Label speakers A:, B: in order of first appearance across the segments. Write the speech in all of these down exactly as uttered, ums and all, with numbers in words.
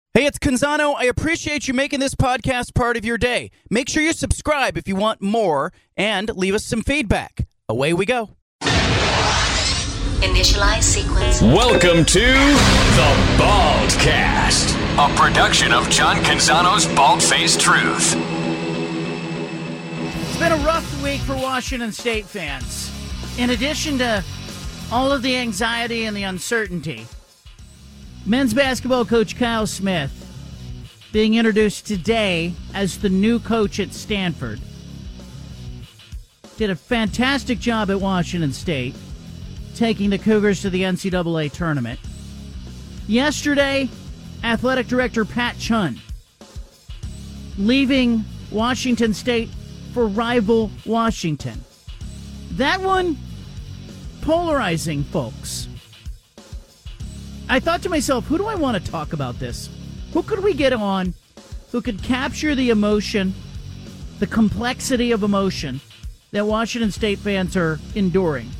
A: Hey, it's Canzano. I appreciate you making this podcast part of your day. Make sure you subscribe if you want more and leave us some feedback. Away we go.
B: Initialize sequence.
C: Welcome to The Baldcast, a production of John Canzano's Bald-Faced Truth.
D: It's been a rough week for Washington State fans. In addition to all of the anxiety and the uncertainty, men's basketball coach Kyle Smith being introduced today as the new coach at Stanford. Did a fantastic job at Washington State, taking the Cougars to the N C double A tournament. Yesterday, athletic director Pat Chun leaving Washington State for rival Washington. That one, polarizing, folks. I thought to myself, who do I want to talk about this? Who could we get on who could capture the emotion, the complexity of emotion that Washington State fans are enduring?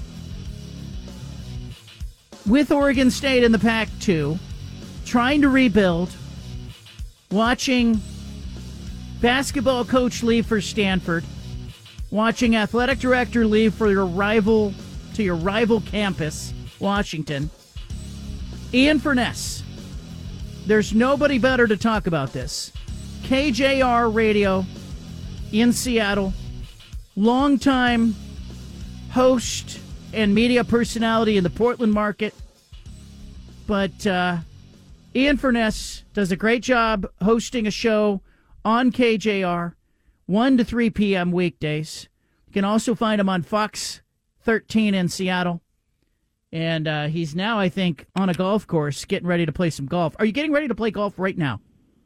D: With Oregon State in the Pac two, trying to rebuild, watching basketball coach leave for Stanford, watching athletic director leave for your rival to your rival campus, Washington. Ian Furness. There's nobody better to talk about this. K J R Radio in Seattle, longtime host and media personality in the Portland market. But uh, Ian Furness does a great job hosting a show on K J R, one to three p.m. weekdays. You can also find him on Fox thirteen in Seattle. And uh, he's now, I think, on a golf course getting ready to play some golf. Are you getting ready to play golf right now?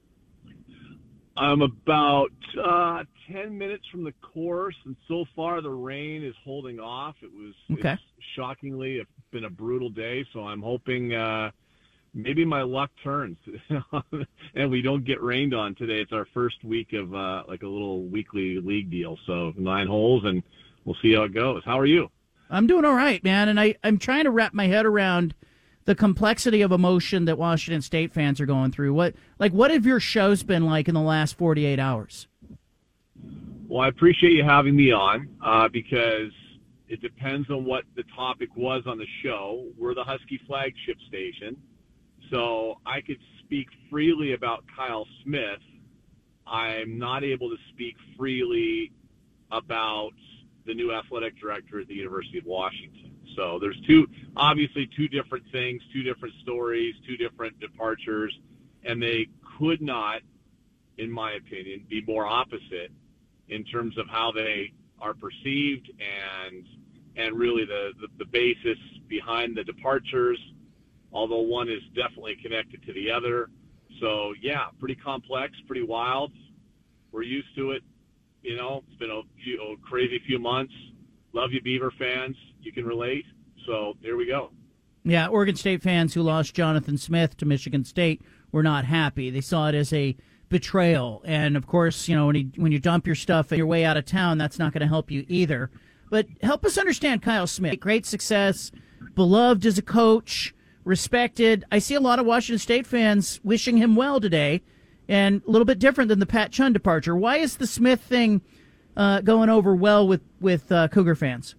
E: I'm about uh, ten minutes from the course, and so far the rain is holding off. It was
D: okay.
E: It's shockingly it's been a brutal day, so I'm hoping uh, maybe my luck turns and we don't get rained on today. It's our first week of uh, like a little weekly league deal, so nine holes, and we'll see how it goes. How are you?
D: I'm doing all right, man, and I, I'm trying to wrap my head around the complexity of emotion that Washington State fans are going through. What, like, what have your shows been like in the last forty-eight hours?
E: Well, I appreciate you having me on uh, because it depends on what the topic was on the show. We're the Husky flagship station, so I could speak freely about Kyle Smith. I'm not able to speak freely about the new athletic director at the University of Washington. So there's two, obviously two different things, two different stories, two different departures, and they could not, in my opinion, be more opposite in terms of how they are perceived and and really the, the, the basis behind the departures, although one is definitely connected to the other. So, yeah, pretty complex, pretty wild. We're used to it. You know, it's been a, few, a crazy few months. Love you, Beaver fans. You can relate. So here we go.
D: Yeah, Oregon State fans who lost Jonathan Smith to Michigan State were not happy. They saw it as a betrayal. And, of course, you know, when you, when you dump your stuff on your way out of town, that's not going to help you either. But help us understand Kyle Smith. Great success, beloved as a coach, respected. I see a lot of Washington State fans wishing him well today. And a little bit different than the Pat Chun departure. Why is the Smith thing uh, going over well with, with uh, Cougar fans?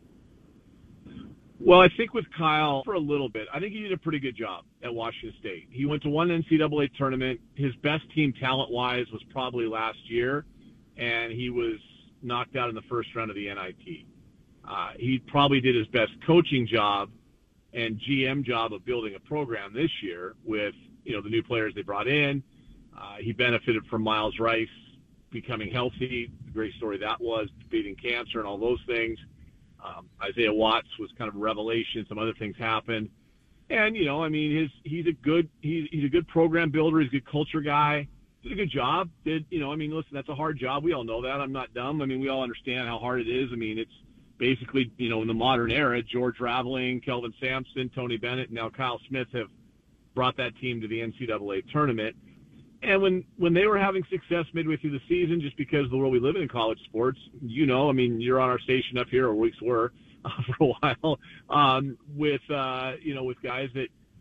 E: Well, I think with Kyle, for a little bit, I think he did a pretty good job at Washington State. He went to one N C double A tournament. His best team talent-wise was probably last year, and he was knocked out in the first round of the N I T. Uh, he probably did his best coaching job and G M job of building a program this year with, you know, the new players they brought in. Uh, he benefited from Miles Rice becoming healthy. The great story that was, beating cancer and all those things. Um, Isaiah Watts was kind of a revelation. Some other things happened. And, you know, I mean, his, he's a good, he's, he's a good program builder. He's a good culture guy. Did a good job. Did, you know, I mean, listen, that's a hard job. We all know that. I'm not dumb. I mean, we all understand how hard it is. I mean, it's basically, you know, in the modern era, George Raveling, Kelvin Sampson, Tony Bennett, and now Kyle Smith have brought that team to the N C double A tournament. And when, when they were having success midway through the season, just because of the world we live in in college sports, you know, I mean, you're on our station up here, or weeks were uh, for a while, um, with, uh, you know, with guys that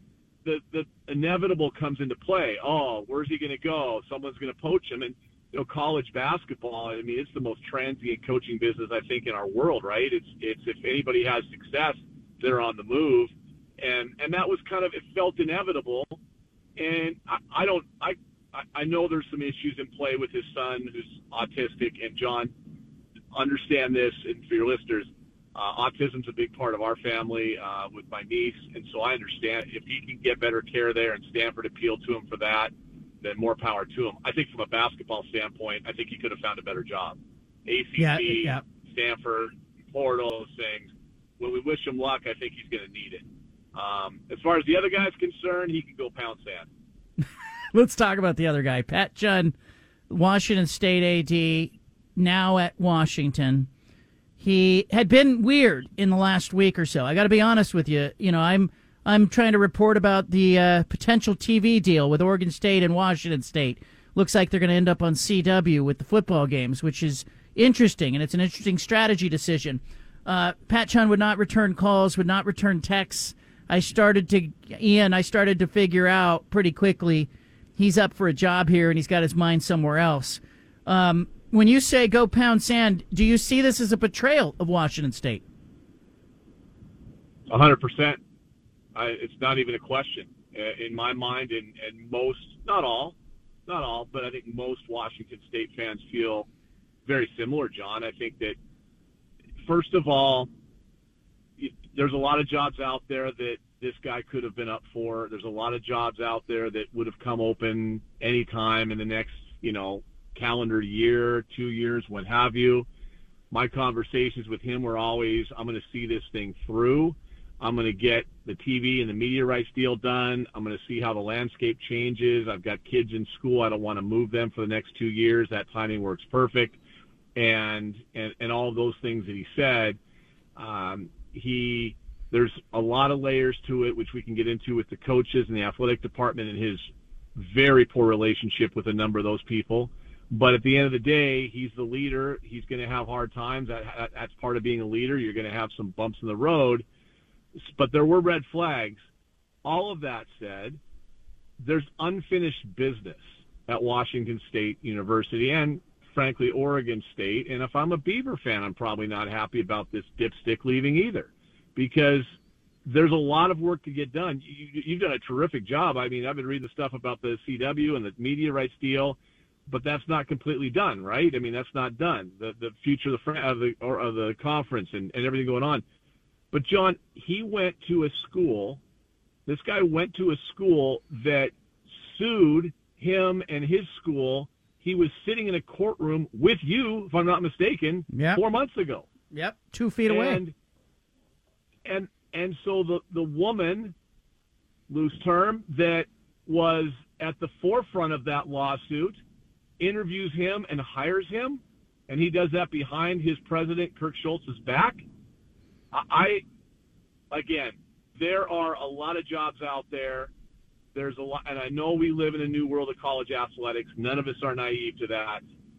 E: the, the inevitable comes into play. Oh, where's he going to go? Someone's going to poach him. And, you know, college basketball, I mean, it's the most transient coaching business, I think, in our world, right? It's, it's if anybody has success, they're on the move. And, and that was kind of, it felt inevitable. And I, I don't, I, I know there's some issues in play with his son who's autistic. And John, understand this, and for your listeners, uh, autism's a big part of our family uh, with my niece. And so I understand if he can get better care there and Stanford appealed to him for that, then more power to him. I think from a basketball standpoint, I think he could have found a better job. A C C,
D: yeah, yeah.
E: Stanford, Florida, those things. When we wish him luck, I think he's going to need it. Um, as far as the other guy's concerned, he can go pound sand.
D: Let's talk about the other guy. Pat Judd, Washington State A D, now at Washington. He had been weird in the last week or so. I got to be honest with you. You know, I'm I'm trying to report about the uh, potential T V deal with Oregon State and Washington State. Looks like they're going to end up on C W with the football games, which is interesting, and it's an interesting strategy decision. Uh, Pat Judd would not return calls, would not return texts. I started to, Ian, I started to figure out pretty quickly he's up for a job here and he's got his mind somewhere else. Um, when you say go pound sand, do you see this as a betrayal of Washington State?
E: A hundred percent. It's not even a question in my mind, and, and most, not all, not all, but I think most Washington State fans feel very similar, John. I think that, first of all, there's a lot of jobs out there that this guy could have been up for. There's a lot of jobs out there that would have come open anytime in the next, you know, calendar year, two years, what have you. My conversations with him were always, I'm going to see this thing through. I'm going to get the T V and the media rights deal done. I'm going to see how the landscape changes. I've got kids in school. I don't want to move them for the next two years. That timing works perfect. And, and, and all of those things that he said, um, he, there's a lot of layers to it, which we can get into with the coaches and the athletic department and his very poor relationship with a number of those people. But at the end of the day, he's the leader. He's going to have hard times. That, that's part of being a leader. You're going to have some bumps in the road. But there were red flags. All of that said, there's unfinished business at Washington State University and, frankly, Oregon State. And if I'm a Beaver fan, I'm probably not happy about this dipstick leaving either, because there's a lot of work to get done. You, you've done a terrific job. I mean, I've been reading the stuff about the C W and the media rights deal, but that's not completely done, right? I mean, that's not done. The the future of the of the, or of the conference and, and everything going on. But, John, he went to a school, this guy went to a school that sued him and his school. He was sitting in a courtroom with you, if I'm not mistaken,
D: yep.
E: four months ago.
D: Yep, two feet
E: and,
D: away.
E: And and so the, the woman, loose term, that was at the forefront of that lawsuit interviews him and hires him, and he does that behind his president, Kirk Schultz's back. I, again, there are a lot of jobs out there. There's a lot, and I know we live in a new world of college athletics. None of us are naive to that.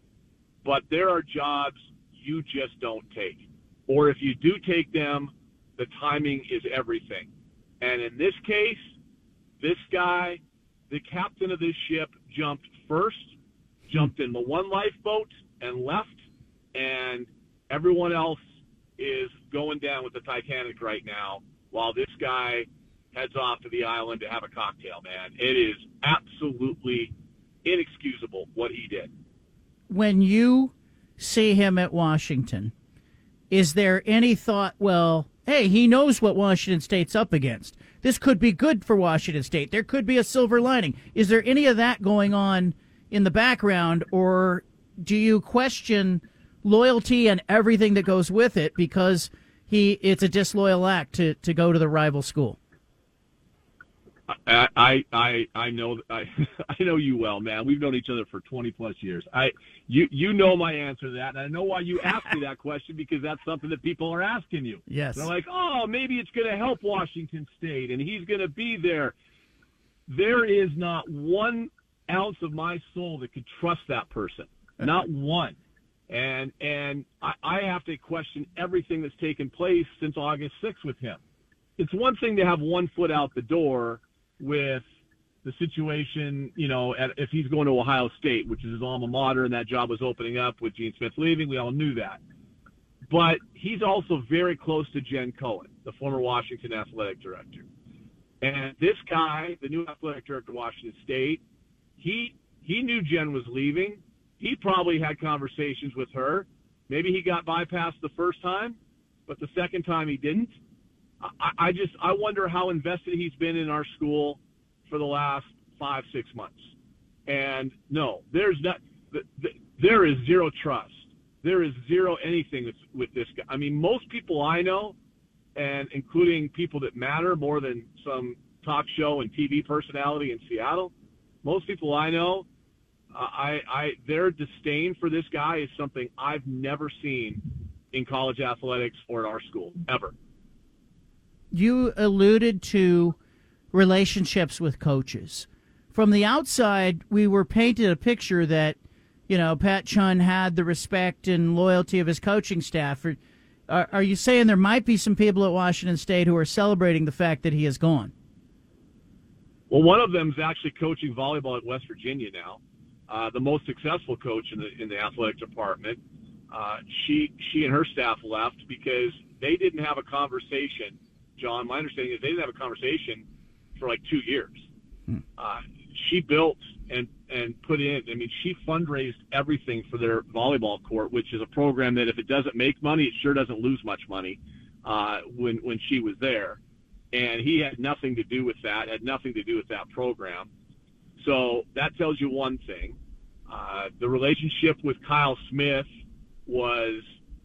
E: But there are jobs you just don't take. Or if you do take them, the timing is everything. And in this case, this guy, the captain of this ship, jumped first, jumped in the one lifeboat and left, and everyone else is going down with the Titanic right now while this guy heads off to the island to have a cocktail, man. It is absolutely inexcusable what he did.
D: When you see him at Washington, is there any thought, well, hey, he knows what Washington State's up against. This could be good for Washington State. There could be a silver lining. Is there any of that going on in the background, or do you question loyalty and everything that goes with it because he it's a disloyal act to, to go to the rival school?
E: I I I, I know I, I know you well, man. We've known each other for twenty plus years. I you you know my answer to that, and I know why you asked me that question, because that's something that people are asking you.
D: Yes.
E: They're like, oh, maybe it's going to help Washington State, and he's going to be there. There is not one ounce of my soul that could trust that person. Not one. And and I, I have to question everything that's taken place since August sixth with him. It's one thing to have one foot out the door with the situation, you know, at, if he's going to Ohio State, which is his alma mater, and that job was opening up with Gene Smith leaving. We all knew that. But he's also very close to Jen Cohen, the former Washington athletic director. And this guy, the new athletic director of Washington State, he he knew Jen was leaving. He probably had conversations with her. Maybe he got bypassed the first time, but the second time he didn't. I, I just I wonder how invested he's been in our school for the last five, six months. And no, there's not, there is zero trust. There is zero anything that's with this guy. I mean, most people I know, and including people that matter more than some talk show and T V personality in Seattle, most people I know, uh, I, I, their disdain for this guy is something I've never seen in college athletics or at our school, ever.
D: You alluded to relationships with coaches. From the outside, we were painted a picture that, you know, Pat Chun had the respect and loyalty of his coaching staff. Are, are you saying there might be some people at Washington State who are celebrating the fact that he is gone?
E: Well, one of them is actually coaching volleyball at West Virginia now, uh, the most successful coach in the in the athletic department. Uh, she she and her staff left because they didn't have a conversation. John, my understanding is they didn't have a conversation for like two years. Hmm. Uh, she built and, and put in, I mean, she fundraised everything for their volleyball court, which is a program that if it doesn't make money, it sure doesn't lose much money, uh, when, when she was there. And he had nothing to do with that, had nothing to do with that program. So that tells you one thing. Uh, the relationship with Kyle Smith was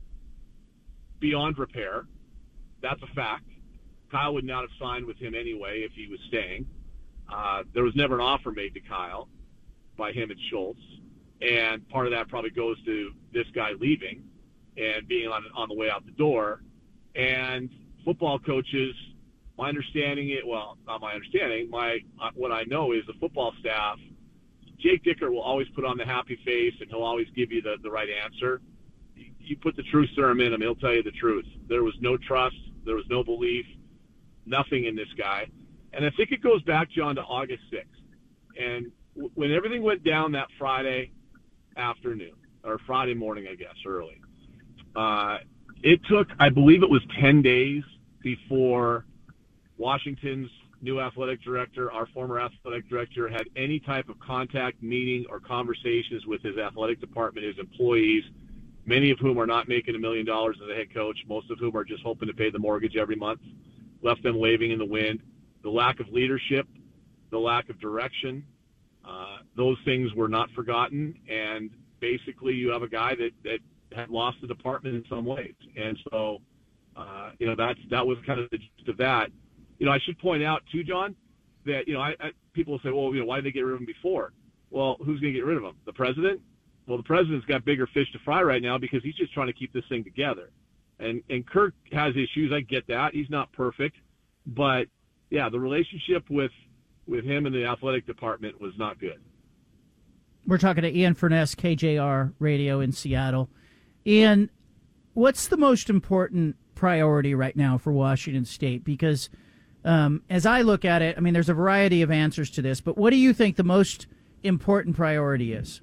E: beyond repair. That's a fact. Kyle would not have signed with him anyway if he was staying. Uh, there was never an offer made to Kyle by him and Schultz. And part of that probably goes to this guy leaving and being on, on the way out the door. And football coaches, my understanding, it well, not my understanding, my what I know is the football staff, Jake Dicker will always put on the happy face and he'll always give you the, the right answer. You put the truth serum in him, he'll tell you the truth. There was no trust. There was no belief. Nothing in this guy. And I think it goes back, John, to August sixth. And w- when everything went down that Friday afternoon, or Friday morning, I guess, early, uh, it took, I believe it was ten days before Washington's new athletic director, our former athletic director, had any type of contact, meeting, or conversations with his athletic department, his employees, many of whom are not making a million dollars as a head coach, most of whom are just hoping to pay the mortgage every month, left them waving in the wind. The lack of leadership, the lack of direction, uh, those things were not forgotten. And basically you have a guy that, that had lost the department in some ways. And so, uh, you know, that's, that was kind of the gist of that. You know, I should point out too, John, that, you know, I, I, people will say, well, you know, why did they get rid of him before? Well, who's going to get rid of him? The president? Well, the president's got bigger fish to fry right now because he's just trying to keep this thing together. And, and Kirk has issues. I get that. He's not perfect, but yeah, the relationship with, with him and the athletic department was not good.
D: We're talking to Ian Furness, K J R Radio in Seattle. Ian, what's the most important priority right now for Washington State? Because um, as I look at it, I mean, there's a variety of answers to this, but what do you think the most important priority is?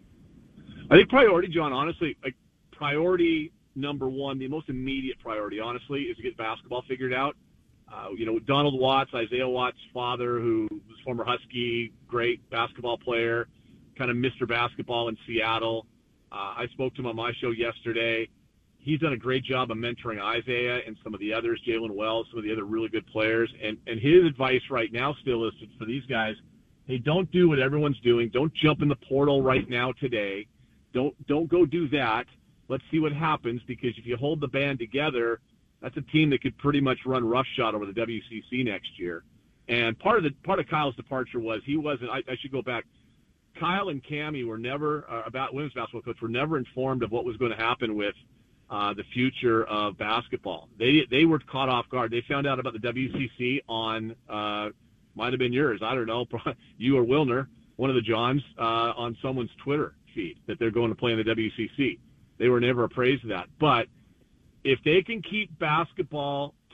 E: I think priority, John, honestly, like priority number one, the most immediate priority, honestly, is to get basketball figured out. Uh, you know, Donald Watts, Isaiah Watts' father, who was former Husky, great basketball player, kind of Mister Basketball in Seattle. Uh, I spoke to him on my show yesterday. He's done a great job of mentoring Isaiah and some of the others, Jalen Wells, some of the other really good players. And, and his advice right now still is for these guys, hey, don't do what everyone's doing. Don't jump in the portal right now today. Don't don't go do that. Let's see what happens, because if you hold the band together, that's a team that could pretty much run roughshod over the W C C next year. And part of the part of Kyle's departure was he wasn't. I, I should go back. Kyle and Cammie were never uh, about women's basketball coach were never informed of what was going to happen with uh, the future of basketball. They they were caught off guard. They found out about the W C C on uh, might have been yours. I don't know, you or Wilner, one of the Johns, uh, on someone's Twitter feed that they're going to play in the W C C. They were never appraised of that. But if they can keep basketball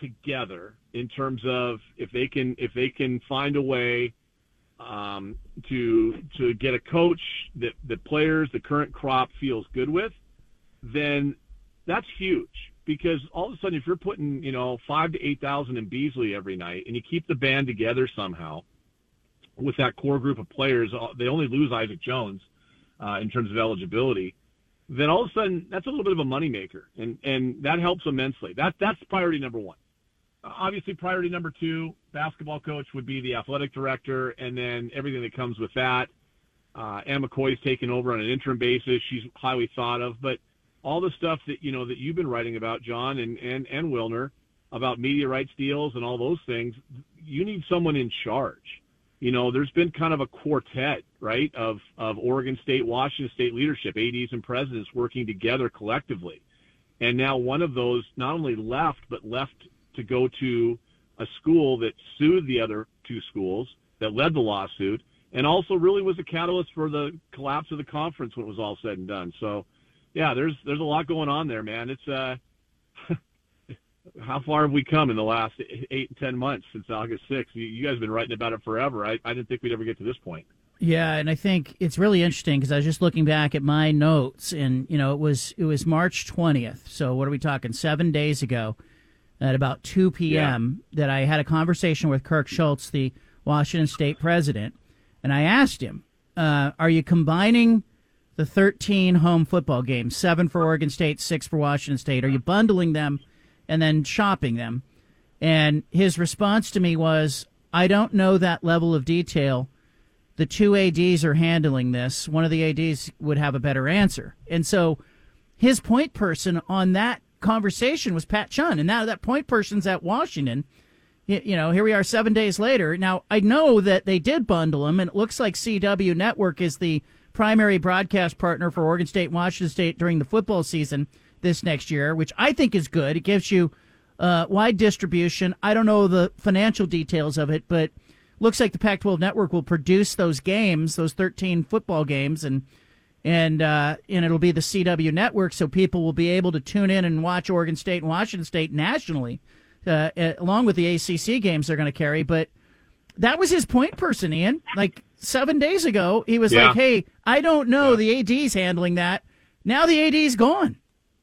E: together in terms of if they can if they can find a way um, to to get a coach that the players, the current crop feels good with, then that's huge. Because all of a sudden, if you're putting, you know, five to eight thousand in Beasley every night, and you keep the band together somehow with that core group of players, they only lose Isaac Jones uh, in terms of eligibility. Then all of a sudden, that's a little bit of a moneymaker, and and that helps immensely. That that's priority number one. Uh, obviously, priority number two, basketball coach would be the athletic director, and then everything that comes with that. Uh, Anna McCoy's taken over on an interim basis. She's highly thought of, but all the stuff that, you know, that you've been writing about, John and, and, and Wilner, about media rights deals and all those things, you need someone in charge. You know, there's been kind of a quartet, right, of, of Oregon State, Washington State leadership, A Ds and presidents working together collectively. And now one of those not only left, but left to go to a school that sued the other two schools, that led the lawsuit, and also really was a catalyst for the collapse of the conference when it was all said and done. So, yeah, there's there's a lot going on there, man. It's uh, how far have we come in the last eight and ten months since August sixth? You, you guys have been writing about it forever. I, I didn't think we'd ever get to this point.
D: Yeah, and I think it's really interesting because I was just looking back at my notes, and you know, it was it was March twentieth. So what are we talking? Seven days ago, at about two p.m., yeah. that I had a conversation with Kirk Schultz, the Washington State president, and I asked him, uh, "Are you combining the thirteen home football games, seven for Oregon State, six for Washington State? Are you bundling them and then shopping them?" And his response to me was, "I don't know that level of detail. The two A Ds are handling this. One of the A Ds would have a better answer." And so his point person on that conversation was Pat Chun. And now that point person's at Washington. You know, here we are seven days later. Now, I know that they did bundle them, and it looks like C W Network is the primary broadcast partner for Oregon State and Washington State during the football season this next year, which I think is good. It gives you uh, wide distribution. I don't know the financial details of it, but looks like the Pac twelve Network will produce those games, those thirteen football games, and and uh, and it'll be the C W Network, so people will be able to tune in and watch Oregon State and Washington State nationally, uh, along with the A C C games they're going to carry. But that was his point person, Ian. Like seven days ago, he was yeah. like, "Hey, I don't know. Yeah. The A D's handling that." Now the A D's gone.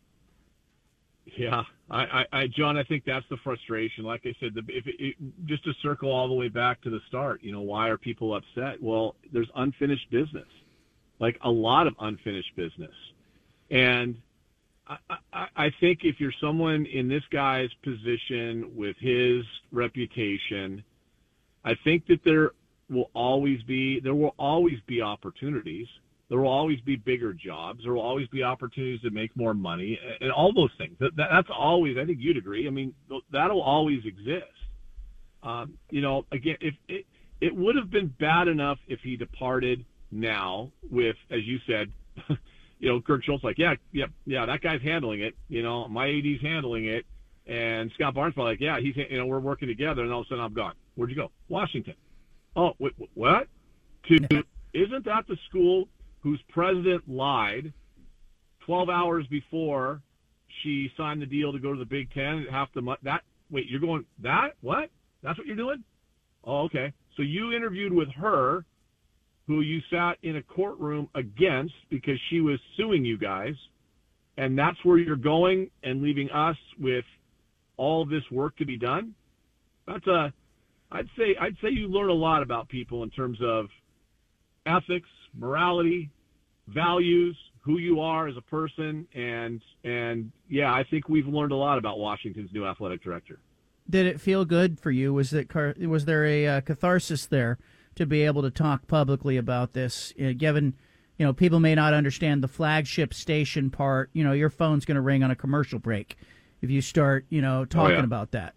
E: Yeah. I, I, I, John, I think that's the frustration. Like I said, the, if it, it, just to circle all the way back to the start, you know, why are people upset? Well, there's unfinished business, like a lot of unfinished business. And I, I, I think if you're someone in this guy's position with his reputation, I think that there will always be, there will always be opportunities. There will always be bigger jobs. There will always be opportunities to make more money, and all those things. That, that, that's always, I think you'd agree. I mean, that'll always exist. Um, you know, again, if it, it would have been bad enough if he departed now with, as you said, you know, Kirk Schultz like, yeah, yeah, yeah, that guy's handling it. You know, my A D's handling it, and Scott Barnes probably like, yeah, he's, you know, we're working together, and all of a sudden I'm gone. Where'd you go? Washington. Oh, wait, what? To isn't that the school whose president lied twelve hours before she signed the deal to go to the Big Ten? Half the month. That wait, you're going that? What? That's what you're doing? Oh, okay. So you interviewed with her, who you sat in a courtroom against because she was suing you guys, and that's where you're going and leaving us with all of this work to be done. That's a, I'd say, I'd say you learn a lot about people in terms of ethics, morality, values, who you are as a person, and and yeah, I think we've learned a lot about Washington's new athletic director.
D: Did it feel good for you? Was it was there a uh, catharsis there to be able to talk publicly about this? Uh, given, you know, people may not understand the flagship station part. You know, your phone's going to ring on a commercial break if you start, you know, talking
E: oh, yeah.
D: about that.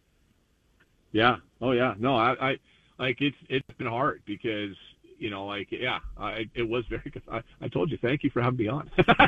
E: Yeah. Oh yeah. No, I, I like it's it's been hard because. You know, like, yeah, I, it was very good. I, I told you, thank you for having me on.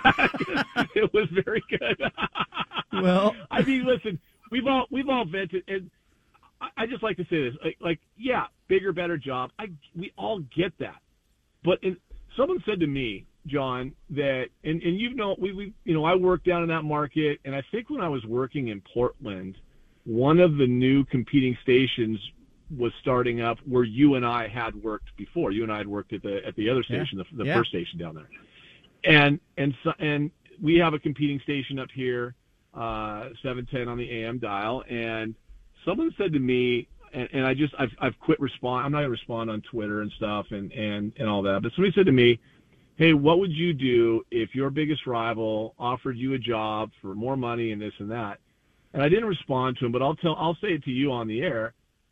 E: It was very good.
D: Well,
E: I mean, listen, we've all we've all vented, and I, I just like to say this, like, like, yeah, bigger, better job. I we all get that, but in, someone said to me, John, that, and and you know, we we you know, I work down in that market, and I think when I was working in Portland, one of the new competing stations was starting up where you and I had worked before. You and I had worked at the at the other station, yeah. the, the yeah. first station down there. And and so, and we have a competing station up here, uh, seven ten on the A M dial. And someone said to me, and, and I just I've I've quit respond. I'm not gonna respond on Twitter and stuff and, and, and all that. But somebody said to me, hey, what would you do if your biggest rival offered you a job for more money and this and that? And I didn't respond to him, but I'll tell I'll say it to you on the air.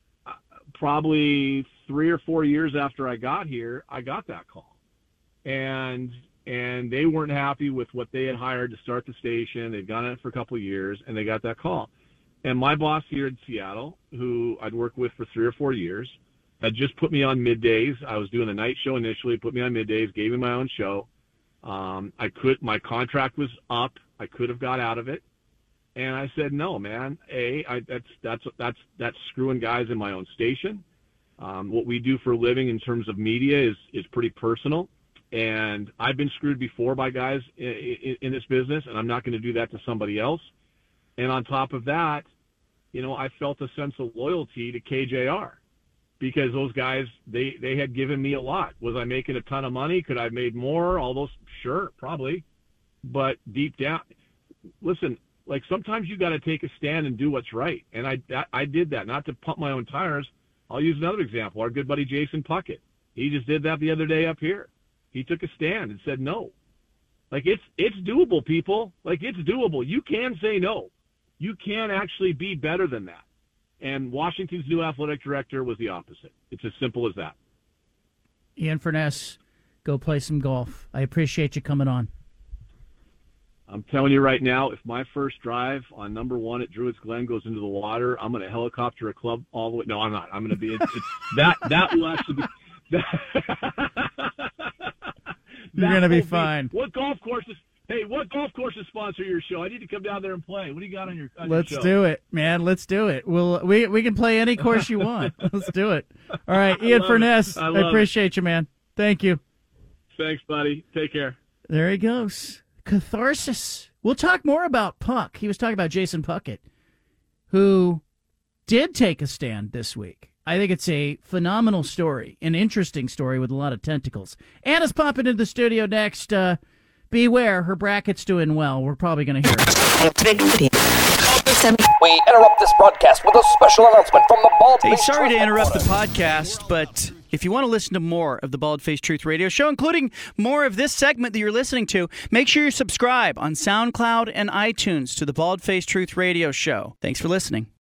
E: Probably three or four years after I got here, I got that call, and and they weren't happy with what they had hired to start the station. They'd gone it for a couple of years, and they got that call. And my boss here in Seattle, who I'd worked with for three or four years, had just put me on middays. I was doing a night show initially, put me on middays, gave me my own show. Um, I could, my contract was up. I could have got out of it. And I said, no, man, A, I, that's, that's, that's, that's screwing guys in my own station. Um, what we do for a living in terms of media is, is pretty personal. And I've been screwed before by guys in, in, in this business, and I'm not going to do that to somebody else. And on top of that, you know, I felt a sense of loyalty to K J R because those guys, they, they had given me a lot. Was I making a ton of money? Could I have made more? All those, sure, probably. But deep down, listen, like sometimes you got to take a stand and do what's right. And I, that, I did that, not to pump my own tires. I'll use another example. Our good buddy, Jason Puckett. He just did that the other day up here. He took a stand and said, no, like it's, it's doable, people. Like it's doable. You can say no. You can actually be better than that. And Washington's new athletic director was the opposite. It's as simple as that.
D: Ian Furness, go play some golf. I appreciate you coming on.
E: I'm telling you right now, if my first drive on number one at Druids Glen goes into the water, I'm going to helicopter a club all the way. No, I'm not. I'm going to be it's, it's, that. That will actually be. That,
D: You're going to be fine.
E: Be, what golf courses? Hey, what golf courses sponsor your show? I need to come down there and play. What do you got on your? On
D: Let's
E: your show?
D: do it, man. Let's do it. We'll we we can play any course you want. Let's do it. All right, Ian I Furness. I, I appreciate it. you, man. Thank you.
E: Thanks, buddy. Take care.
D: There he goes. Catharsis. We'll talk more about Puck. He was talking about Jason Puckett, who did take a stand this week. I think it's a phenomenal story, an interesting story with a lot of tentacles. Anna's popping into the studio next. Uh, beware, her bracket's doing well. We're probably going to hear it.
B: We interrupt this broadcast with a special announcement from the Bald
A: Hey,
B: Face
A: sorry
B: Truth
A: to interrupt the
B: Headquarters.
A: podcast, but if you want to listen to more of the Bald Face Truth Radio Show, including more of this segment that you're listening to, make sure you subscribe on SoundCloud and iTunes to the Bald Face Truth Radio Show. Thanks for listening.